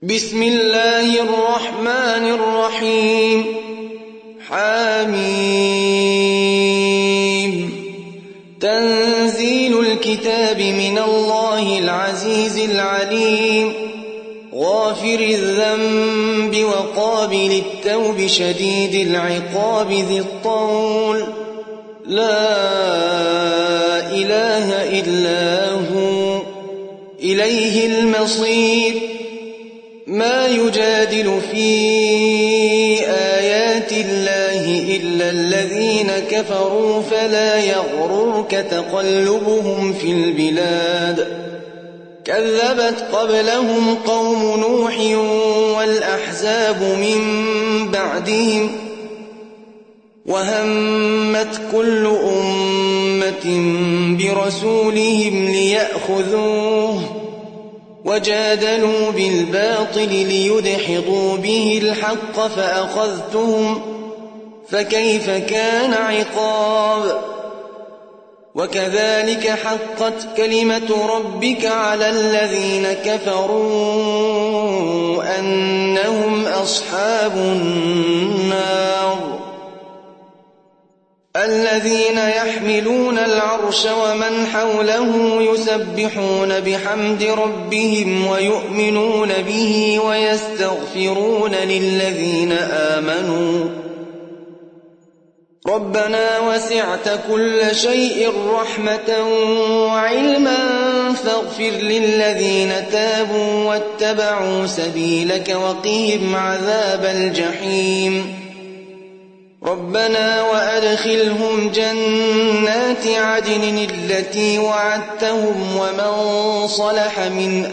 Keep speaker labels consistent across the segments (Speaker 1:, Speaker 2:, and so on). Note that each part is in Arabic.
Speaker 1: بسم الله الرحمن الرحيم. حميم. تنزيل الكتاب من الله العزيز العليم، غافر الذنب وقابل التوب شديد العقاب ذي الطول، لا إله إلا هو إليه المصير. ما يجادل في آيات الله إلا الذين كفروا، فلا يغررك تقلبهم في البلاد. كذبت قبلهم قوم نوح والأحزاب من بعدهم، وهمت كل أمة برسولهم ليأخذوه، وجادلوا بالباطل ليدحضوا به الحق فأخذتهم، فكيف كان عقاب. وكذلك حقت كلمة ربك على الذين كفروا أنهم أصحاب النار. الذين يحملون العرش ومن حوله يسبحون بحمد ربهم ويؤمنون به ويستغفرون للذين آمنوا ربنا وسعت كل شيء رحمة وعلما فاغفر للذين تابوا واتبعوا سبيلك وقهم عذاب الجحيم. ربنا وأدخلهم جنات عدن التي وعدتهم ومن صلح من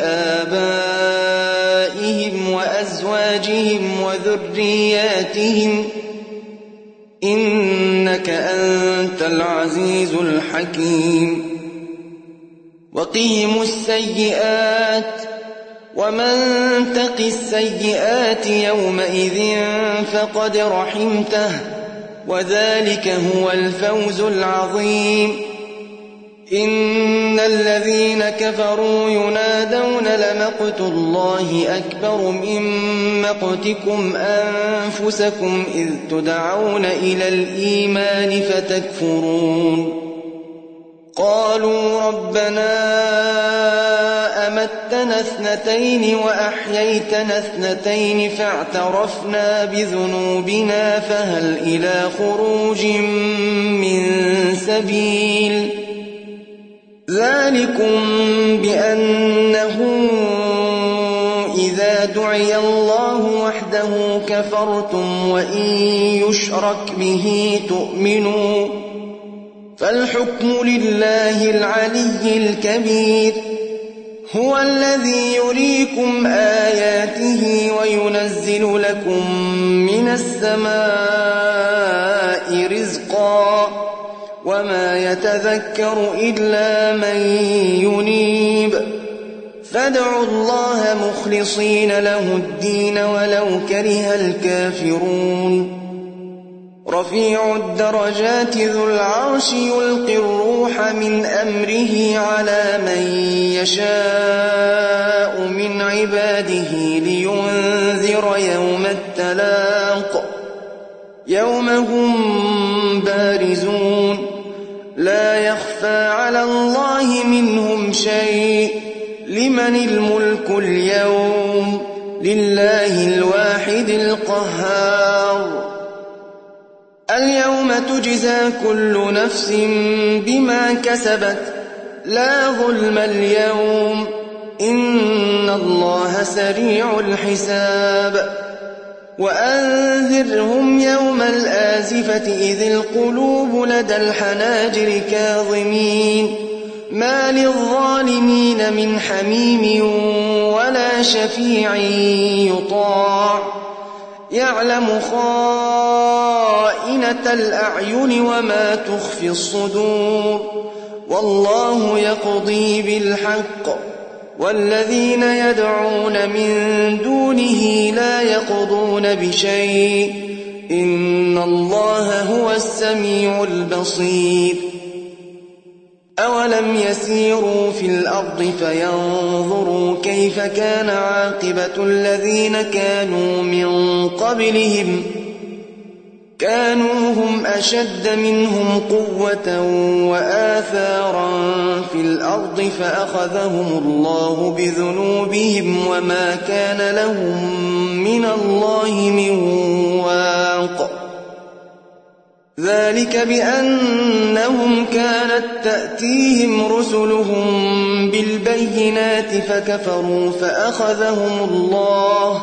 Speaker 1: آبائهم وأزواجهم وذرياتهم إنك أنت العزيز الحكيم. وقهم السيئات، ومن تق السيئات يومئذ فقد رحمته، وذلك هو الفوز العظيم. إن الذين كفروا ينادون لمقت الله أكبر من مقتكم أنفسكم إذ تدعون إلى الإيمان فتكفرون. قالوا ربنا أمتنا اثنتين وأحييتنا اثنتين فاعترفنا بذنوبنا فهل إلى خروج من سبيل. ذلكم بأنه إذا دعي الله وحده كفرتم وإن يشرك به تؤمنوا، فالحكم لله العلي الكبير. هو الذي يريكم آياته وينزل لكم من السماء رزقا، وما يتذكر إلا من ينيب. فادعوا الله مخلصين له الدين ولو كره الكافرون. رفيع الدرجات ذو العرش يلقي الروح من أمره على من يشاء من عباده لينذر يوم التلاق، يوم هم بارزون لا يخفى على الله منهم شيء. لمن الملك اليوم؟ لله الواحد القهار. اليوم تجزى كل نفس بما كسبت، لا ظلم اليوم، إن الله سريع الحساب. وأنذرهم يوم الآزفة إذ القلوب لدى الحناجر كاظمين، ما للظالمين من حميم ولا شفيع يطاع. يعلم خائنة الأعين وما تخفي الصدور، والله يقضي بالحق، والذين يدعون من دونه لا يقضون بشيء، إن الله هو السميع البصير. أولم يسيروا في الأرض فينظروا كيف كان عاقبة الذين كانوا من قبلهم كانوا هم أشد منهم قوة وآثارا في الأرض فأخذهم الله بذنوبهم وما كان لهم من الله من واق ذلك بأنهم كانت تأتيهم رسلهم بالبينات فكفروا فأخذهم الله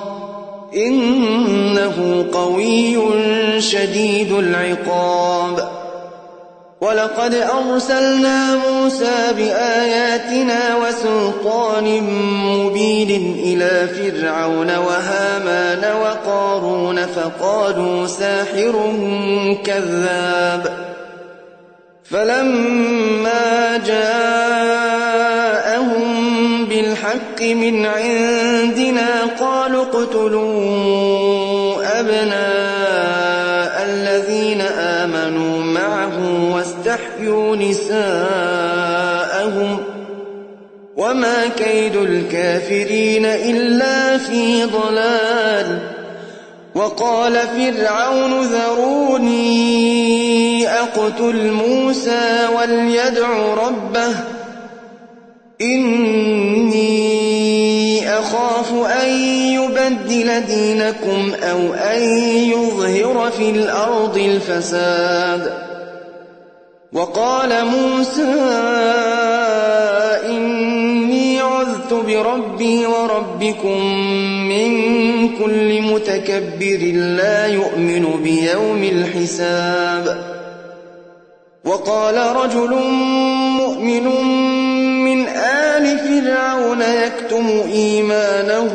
Speaker 1: إنه قوي شديد العقاب ولقد أرسلنا موسى بآياتنا وسلطان مبين إلى فرعون وهامان وقارون فقالوا ساحر كذاب فلما جاءهم بالحق من عندنا قالوا اقتلوا أبناء الذين آمنوا معه واستحيوا نساءهم وما كيد الكافرين إلا في ضلال وقال فرعون ذروني أقتل موسى وليدع ربه إني أخاف أن يبدل دينكم أو أن يظهر في الأرض الفساد وقال موسى إني عذت بربي وربكم من كل متكبر لا يؤمن بيوم الحساب وقال رجل مؤمن من آل فرعون يكتم إيمانه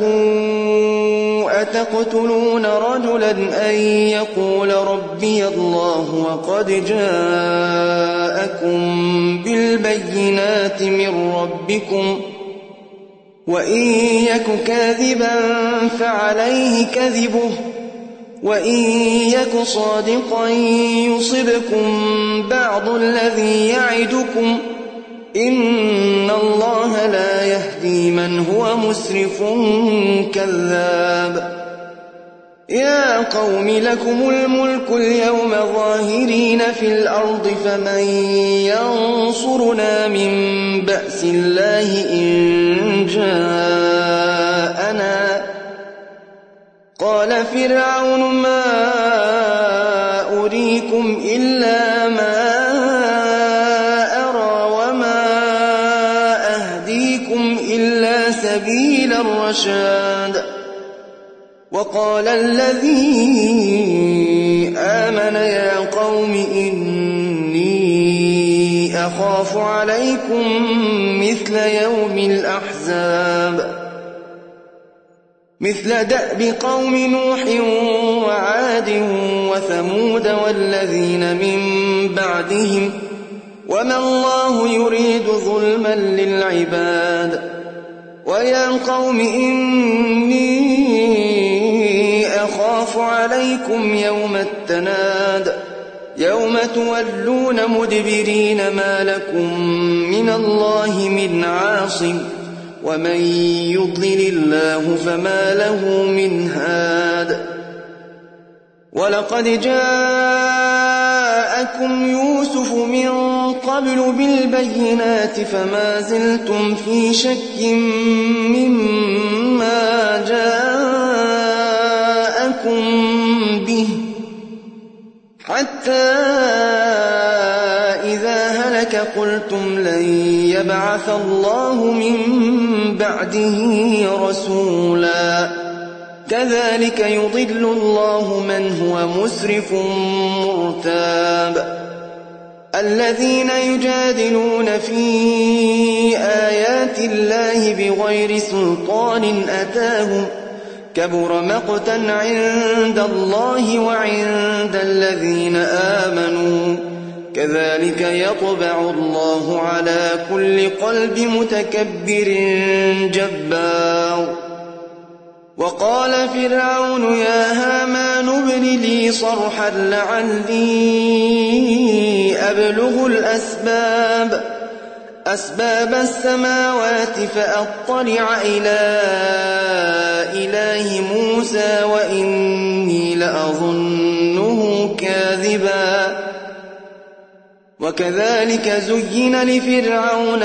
Speaker 1: أتقتلون رجلا أن يقول ربي الله وقد جاءكم بالبينات من ربكم وإن يك كاذبا فعليه كذبه وإن يك صادقا يصبكم بعض الذي يعدكم إن الله لا يهدي من هو مسرف كذاب يا قوم لكم الملك اليوم ظاهرين في الأرض فمن ينصرنا من بأس الله إن جاءنا قال فرعون ما أريكم إلا ما أرى وما أهديكم إلا سبيل الرشاد وقال الذي آمن يا قوم إني أخاف عليكم مثل يوم الأحزاب مثل دأب قوم نوح وعاد وثمود والذين من بعدهم وما الله يريد ظلما للعباد ويا قوم إني أخاف عليكم يوم التناد يوم تولون مدبرين ما لكم من الله من عاصم ومن يضلل الله فما له من هاد ولقد جاءكم يوسف من قبل بالبينات فما زلتم في شك مما جاءكم به حتى إذا هلك قلتم لن يبعث الله من بعده رسولا كذلك يضل الله من هو مسرف مرتاب الذين يجادلون في آيات الله بغير سلطان أتاهم كبر مقتا عند الله وعند الذين آمنوا كذلك يطبع الله على كل قلب متكبر جبار وقال فرعون يا هامان ابن لي صرحا لعلي أبلغ الأسباب أسباب السماوات فأطلع إلى إله موسى وإني لأظنه كاذبا وكذلك زين لفرعون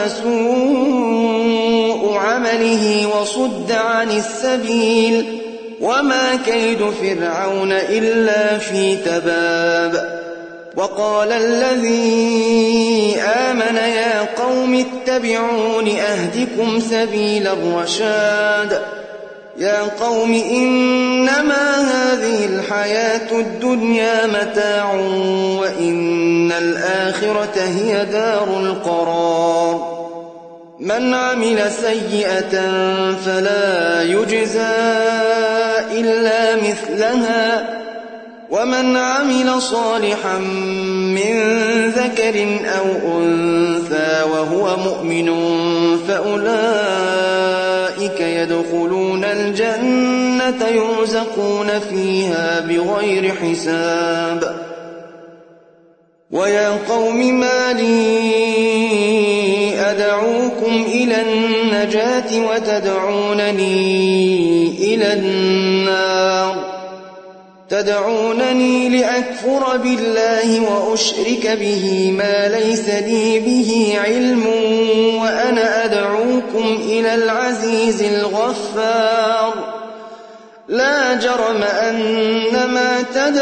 Speaker 1: سوء عمله وصد عن السبيل وما كيد فرعون إلا في تباب وقال الذي آمن يا قوم اتبعون أهدكم سبيل الرشاد يا قوم إنما هذه الحياة الدنيا متاع وإن الآخرة هي دار القرار من عمل سيئة فلا يجزى إلا مثلها ومن عمل صالحا من ذكر أو أنثى وهو مؤمن فأولئك يدخلون الجنة يرزقون فيها بغير حساب ويا قوم ما لي أدعوكم إلى النجاة وتدعونني إلى النار تدعونني لأكفر بالله وأشرك به ما ليس لي به علم وأنا أدعوكم إلى العزيز الغفار لا جرم أن ما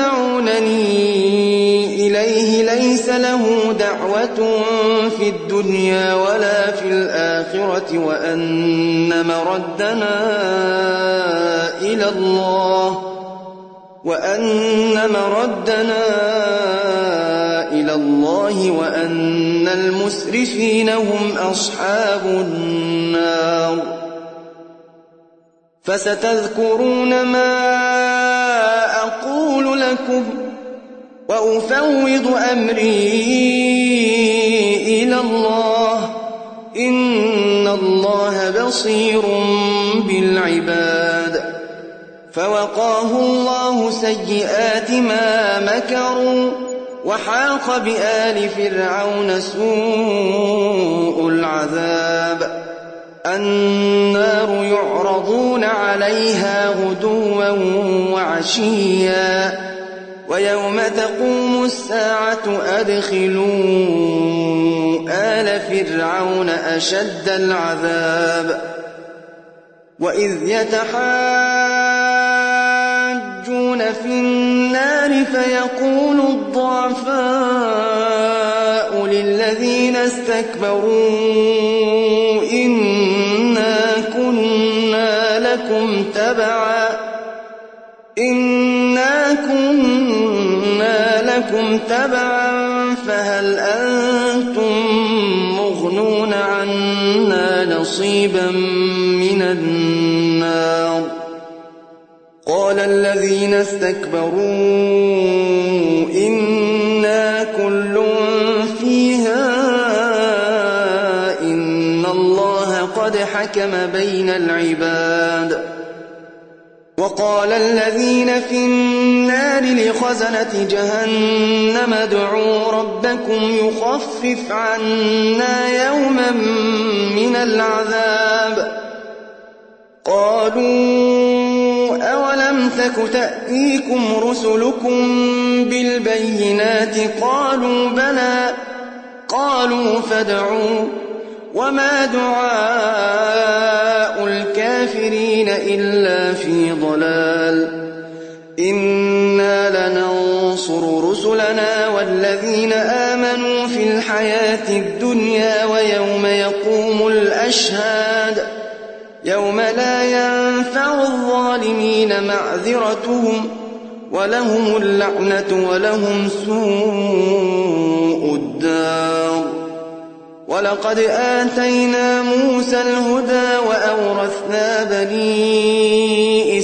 Speaker 1: تدعونني إليه ليس له دعوة في الدنيا ولا في الآخرة وأن مردنا إلى الله وأن المسرفين هم أصحاب النار فستذكرون ما أقول لكم وأفوض أمري إلى الله إن الله بصير بالعباد فوقاه الله سيئات ما مكروا وحاق بآل فرعون سوء العذاب النار يعرضون عليها غدوا وعشيا ويوم تقوم الساعة أدخلوا آل فرعون أشد العذاب وإذ يتحاجون في النار فيقول الضعفاء للذين استكبروا إنا كنا لكم تبعا فهل أنتم مغنون عنا نصيبا من النار قال الذين استكبروا إنا كل فيها إن الله قد حكم بين العباد وقال الذين في النار لخزنة جهنم ادعوا ربكم يخفف عنا يوما من العذاب قالوا أولم تك تأتيكم رسلكم بالبينات قالوا بلى قالوا فادعوا وما دعاء الكافرين إلا في ضلال إنا لننصر رسلنا والذين آمنوا في الحياة الدنيا ويوم يقوم الأشهاد يوم لا ينفع الظالمين معذرتهم ولهم اللعنة ولهم سوء الدار ولقد آتينا موسى الهدى وأورثنا بني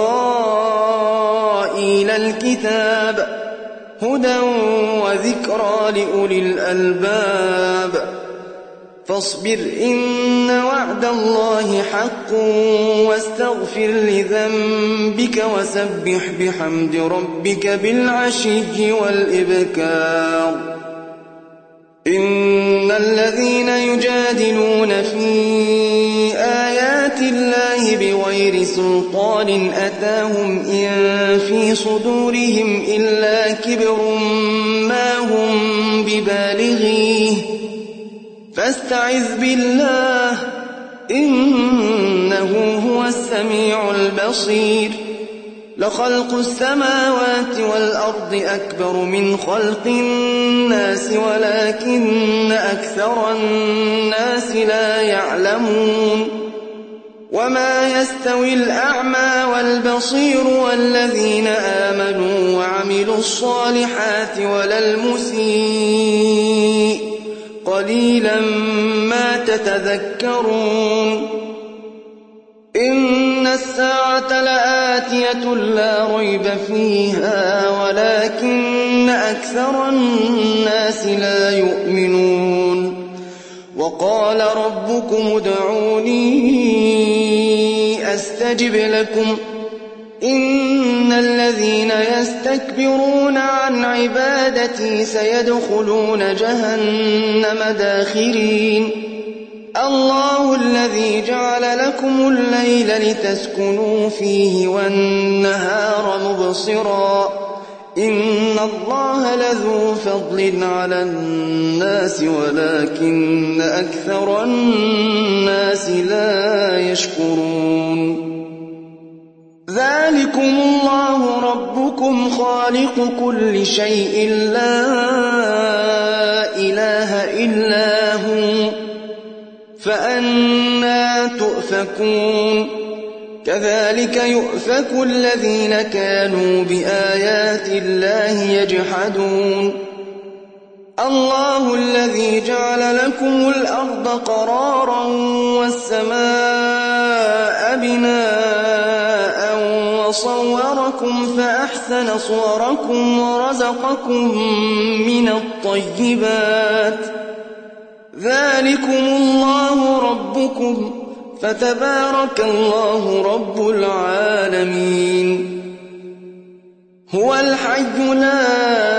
Speaker 1: إسرائيل الكتاب هدى وذكرى لأولي الألباب فاصبر إن وعد الله حق واستغفر لذنبك وسبح بحمد ربك بالعشي والإبكار إن الذين يجادلون في آيات الله بغير سلطان أتاهم إن في صدورهم إلا كبر ما هم ببالغيه فاستعذ بالله إنه هو السميع البصير لخلق السماوات والأرض أكبر من خلق الناس ولكن أكثر الناس لا يعلمون وما يستوي الأعمى والبصير والذين آمنوا وعملوا الصالحات ولا المسيء قليلا ما تتذكرون إن الساعة لآتية لا ريب فيها ولكن أكثر الناس لا يؤمنون وقال ربكم ادعوني أستجب لكم إن الذين يستكبرون عن عبادتي سيدخلون جهنم داخرين الله الذي جعل لكم الليل لتسكنوا فيه والنهار مبصرا إن الله لذو فضل على الناس ولكن أكثر الناس لا يشكرون ذلكم الله ربكم خالق كل شيء لا إله إلا هو فأنى تؤفكون كذلك يؤفك الذين كانوا بآيات الله يجحدون الله الذي جعل لكم الأرض قرارا والسماء بناء وصوركم فأحسن صوركم ورزقكم من الطيبات ذلكم الله ربكم فتبارك الله رب العالمين هو الحي لا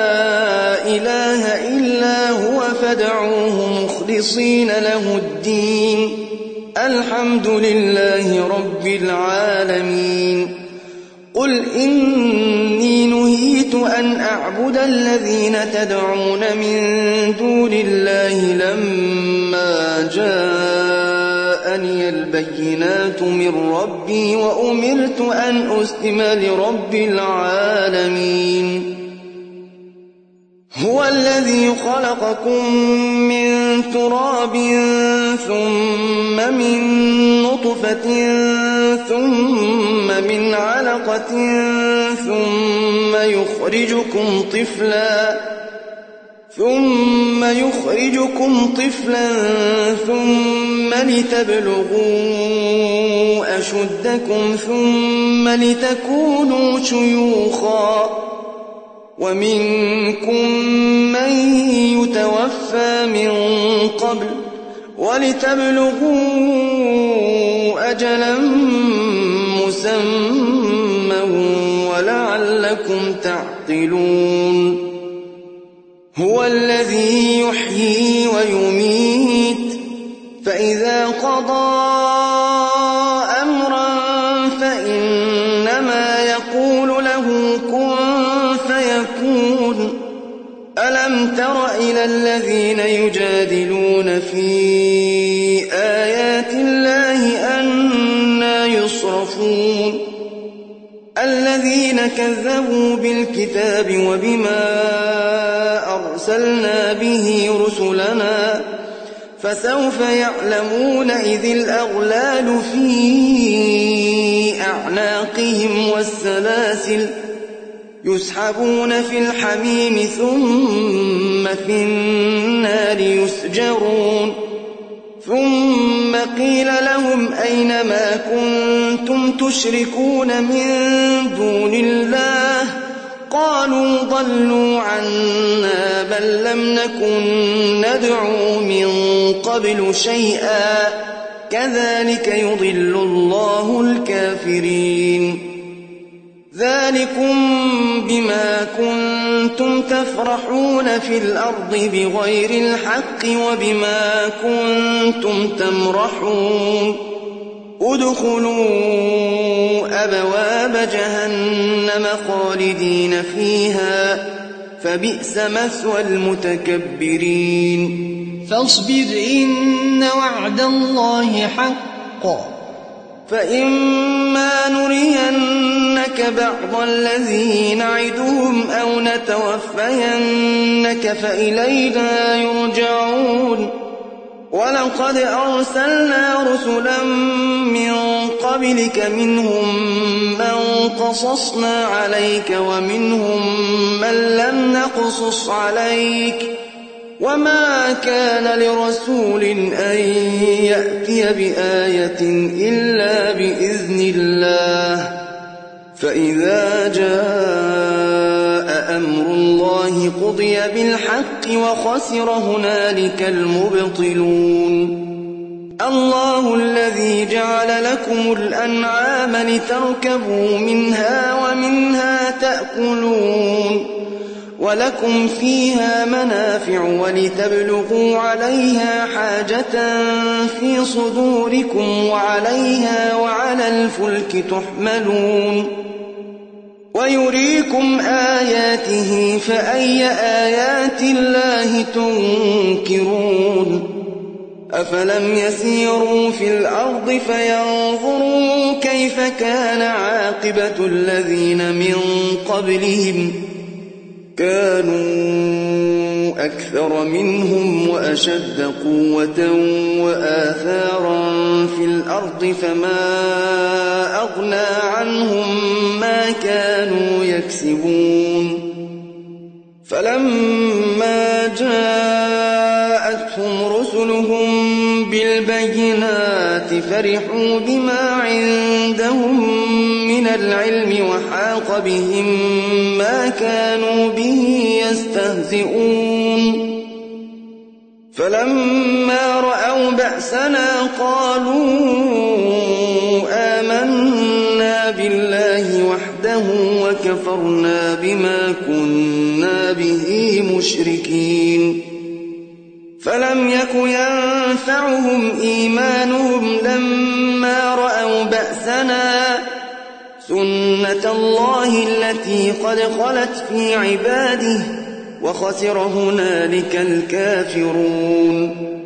Speaker 1: إله إلا هو فادعوه مخلصين له الدين الحمد لله رب العالمين قل إني نهيت أن أعبد الذين تدعون من دون الله لما جاءني البينات من ربي وأمرت أن أسلم لرب العالمين هو الذي خلقكم من تراب ثم من نطفة ثم من علقة ثم يخرجكم طفلا ثم لتبلغوا أشدكم ثم لتكونوا شيوخا ومنكم من يتوفى من قبل ولتبلغوا أجلا مسمى ولعلكم تعقلون هو الذي يحيي ويميت فإذا قضى أمرا فإنما يقول له كن فيكون ألم تر إلى الذين يجادلون في آيات الله أنى يصرفون الذين كذبوا بالكتاب وبما أرسلنا به رسلنا فسوف يعلمون إذ الأغلال في أعناقهم والسلاسل يسحبون في الحميم ثم في النار يسجرون ثم قيل لهم أين ما كنتم تشركون من دون الله قالوا ضلوا عنا بل لم نكن ندعو من قبل شيئا كذلك يضل الله الكافرين ذلكم بما كنتم تفرحون في الأرض بغير الحق وبما كنتم تمرحون ادخلوا أبواب جهنم خالدين فيها فبئس مثوى المتكبرين
Speaker 2: فاصبر إن وعد الله حق
Speaker 1: فإما نرينك بعض الذي نعدهم أو نتوفينك فإلينا يرجعون ولقد أرسلنا رسلا من قبلك منهم من قصصنا عليك ومنهم من لم نقصص عليك وما كان لرسول أن يأتي بآية إلا بإذن الله فإذا جاء أمر الله قضي بالحق وخسر هنالك المبطلون الله الذي جعل لكم الأنعام لتركبوا منها ومنها تأكلون ولكم فيها منافع ولتبلغوا عليها حاجة في صدوركم وعليها وعلى الفلك تحملون ويريكم آياته فأي آيات الله تنكرون أفلم يسيروا في الأرض فينظروا كيف كان عاقبة الذين من قبلهم كانوا أكثر منهم وأشد قوة وآثارا في الأرض فما أغنى عنهم ما كانوا يكسبون فلما جاءتهم رسلهم بالبينات فرحوا بما عندهم من العلم وحاق بهم ما كانوا به يستهزئون فلما رأوا بأسنا قالوا آمنا بالله وحده وكفرنا بما كنا به مشركين فلم يك ينفعهم إيمانهم لما رأوا بأسنا سنة الله التي قد خلت في عباده وخسر هنالك الكافرون